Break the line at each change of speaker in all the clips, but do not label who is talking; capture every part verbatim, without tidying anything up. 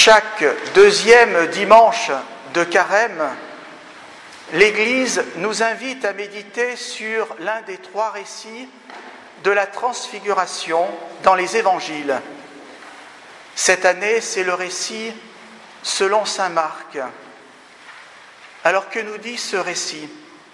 Chaque deuxième dimanche de Carême, l'Église nous invite à méditer sur l'un des trois récits de la Transfiguration dans les Évangiles. Cette année, c'est le récit selon saint Marc. Alors que nous dit ce récit ?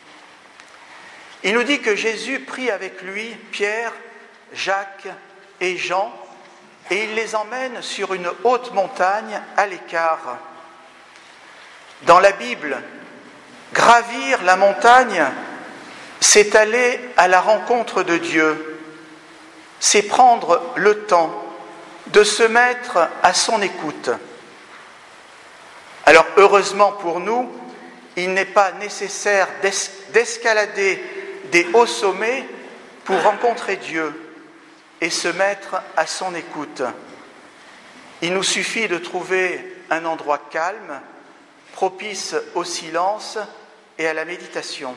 Il nous dit que Jésus prit avec lui Pierre, Jacques et Jean, et il les emmène sur une haute montagne à l'écart. Dans la Bible, gravir la montagne, c'est aller à la rencontre de Dieu, c'est prendre le temps de se mettre à son écoute. Alors heureusement pour nous, il n'est pas nécessaire d'es- d'escalader des hauts sommets pour rencontrer Dieu et se mettre à son écoute. Il nous suffit de trouver un endroit calme, propice au silence et à la méditation.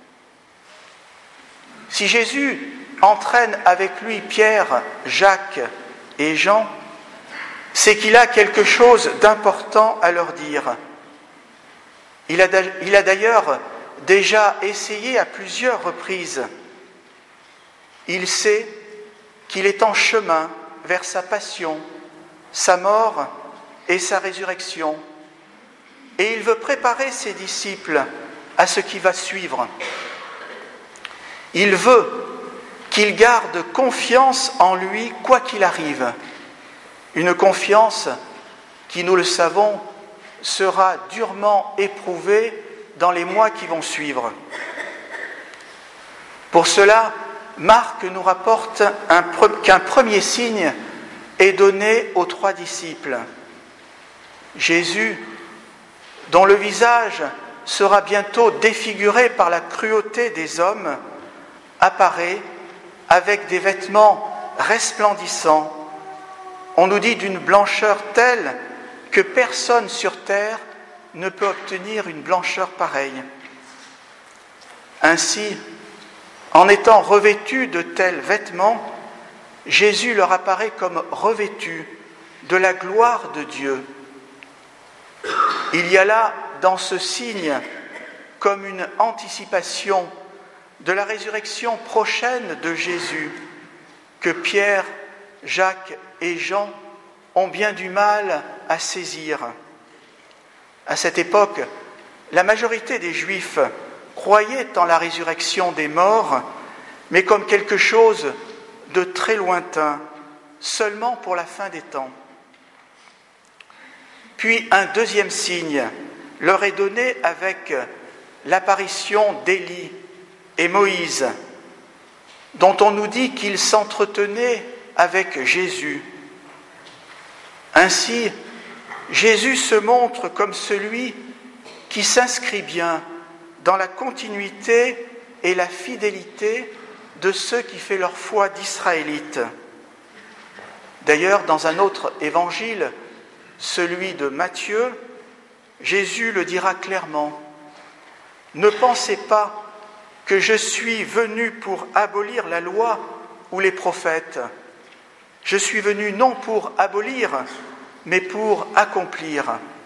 Si Jésus entraîne avec lui Pierre, Jacques et Jean, c'est qu'il a quelque chose d'important à leur dire. Il a, il a d'ailleurs déjà essayé à plusieurs reprises. Il sait qu'il est en chemin vers sa passion, sa mort et sa résurrection. Et il veut préparer ses disciples à ce qui va suivre. Il veut qu'ils gardent confiance en lui quoi qu'il arrive. Une confiance qui, nous le savons, sera durement éprouvée dans les mois qui vont suivre. Pour cela, Marc nous rapporte un, qu'un premier signe est donné aux trois disciples. Jésus, dont le visage sera bientôt défiguré par la cruauté des hommes, apparaît avec des vêtements resplendissants. On nous dit d'une blancheur telle que personne sur terre ne peut obtenir une blancheur pareille. Ainsi, en étant revêtu de tels vêtements, Jésus leur apparaît comme revêtu de la gloire de Dieu. Il y a là, dans ce signe, comme une anticipation de la résurrection prochaine de Jésus, que Pierre, Jacques et Jean ont bien du mal à saisir. À cette époque, la majorité des Juifs croyaient en la résurrection des morts, mais comme quelque chose de très lointain, seulement pour la fin des temps. Puis un deuxième signe leur est donné avec l'apparition d'Élie et Moïse, dont on nous dit qu'ils s'entretenaient avec Jésus. Ainsi, Jésus se montre comme celui qui s'inscrit bien dans la continuité et la fidélité de ceux qui font leur foi d'Israélites. D'ailleurs, dans un autre évangile, celui de Matthieu, Jésus le dira clairement : « Ne pensez pas que je suis venu pour abolir la loi ou les prophètes. Je suis venu non pour abolir, mais pour accomplir. »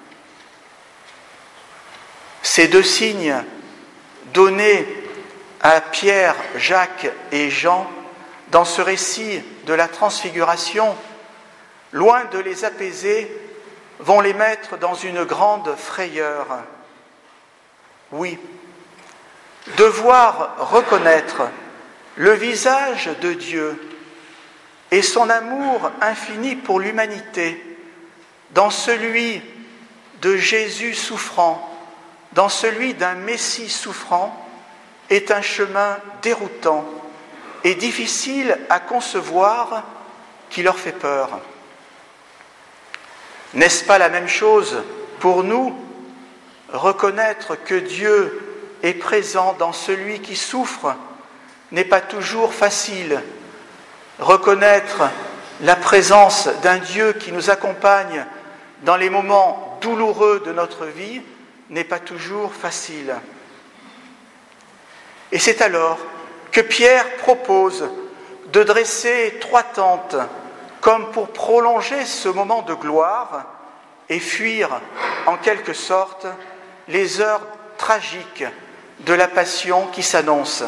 Ces deux signes donnés à Pierre, Jacques et Jean dans ce récit de la Transfiguration, loin de les apaiser, vont les mettre dans une grande frayeur. Oui, devoir reconnaître le visage de Dieu et son amour infini pour l'humanité dans celui de Jésus souffrant, dans celui d'un Messie souffrant, est un chemin déroutant et difficile à concevoir qui leur fait peur. N'est-ce pas la même chose pour nous ? Reconnaître que Dieu est présent dans celui qui souffre n'est pas toujours facile. Reconnaître la présence d'un Dieu qui nous accompagne dans les moments douloureux de notre vie n'est pas toujours facile. Et c'est alors que Pierre propose de dresser trois tentes comme pour prolonger ce moment de gloire et fuir en quelque sorte les heures tragiques de la passion qui s'annonce.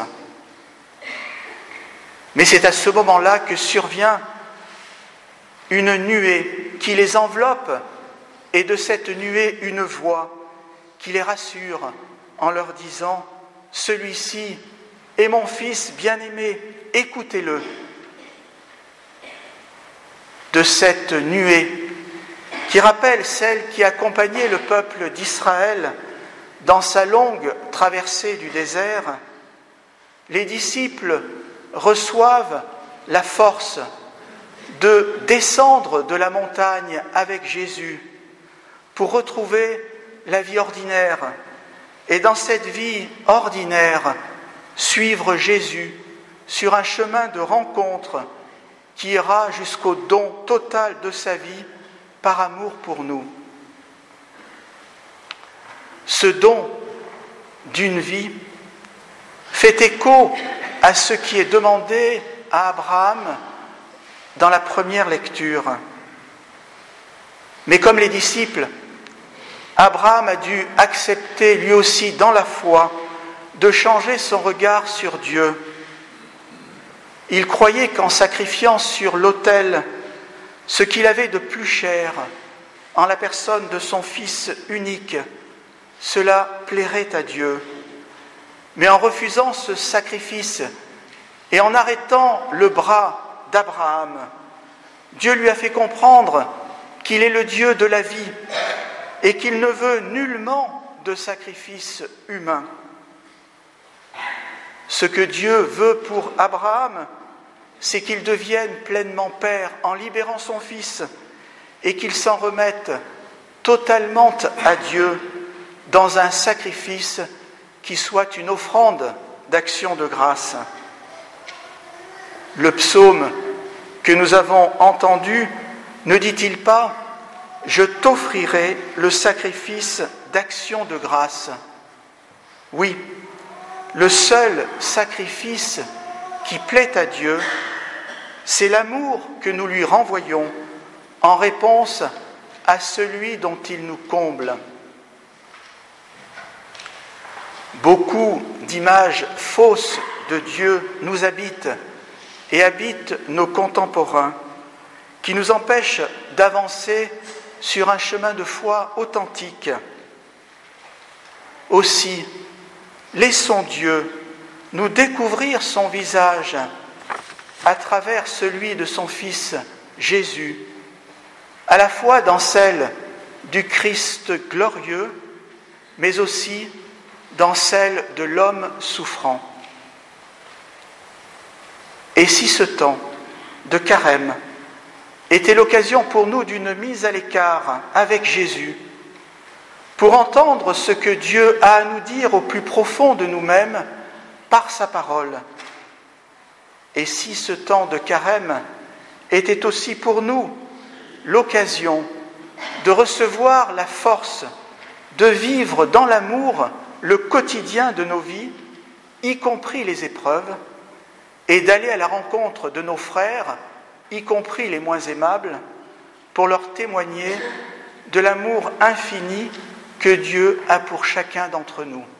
Mais c'est à ce moment-là que survient une nuée qui les enveloppe, et de cette nuée une voix qui les rassure en leur disant « Celui-ci est mon Fils bien-aimé, écoutez-le ». De cette nuée qui rappelle celle qui accompagnait le peuple d'Israël dans sa longue traversée du désert, les disciples reçoivent la force de descendre de la montagne avec Jésus pour retrouver la vie ordinaire et dans cette vie ordinaire suivre Jésus sur un chemin de rencontre qui ira jusqu'au don total de sa vie par amour pour nous. Ce don d'une vie fait écho à ce qui est demandé à Abraham dans la première lecture. Mais comme les disciples, Abraham a dû accepter lui aussi dans la foi de changer son regard sur Dieu. Il croyait qu'en sacrifiant sur l'autel ce qu'il avait de plus cher, en la personne de son Fils unique, cela plairait à Dieu. Mais en refusant ce sacrifice et en arrêtant le bras d'Abraham, Dieu lui a fait comprendre qu'il est le Dieu de la vie et qu'il ne veut nullement de sacrifice humain. Ce que Dieu veut pour Abraham, c'est qu'il devienne pleinement père en libérant son fils et qu'il s'en remette totalement à Dieu dans un sacrifice qui soit une offrande d'action de grâce. Le psaume que nous avons entendu ne dit-il pas « Je t'offrirai le sacrifice d'action de grâce ». Oui, le seul sacrifice qui plaît à Dieu, c'est l'amour que nous lui renvoyons en réponse à celui dont il nous comble. Beaucoup d'images fausses de Dieu nous habitent et habitent nos contemporains, qui nous empêchent d'avancer sur un chemin de foi authentique. Aussi, laissons Dieu nous découvrir son visage à travers celui de son Fils Jésus, à la fois dans celle du Christ glorieux, mais aussi dans celle de l'homme souffrant. Et si ce temps de carême était l'occasion pour nous d'une mise à l'écart avec Jésus, pour entendre ce que Dieu a à nous dire au plus profond de nous-mêmes par sa parole. Et si ce temps de carême était aussi pour nous l'occasion de recevoir la force de vivre dans l'amour le quotidien de nos vies, y compris les épreuves, et d'aller à la rencontre de nos frères, y compris les moins aimables, pour leur témoigner de l'amour infini que Dieu a pour chacun d'entre nous.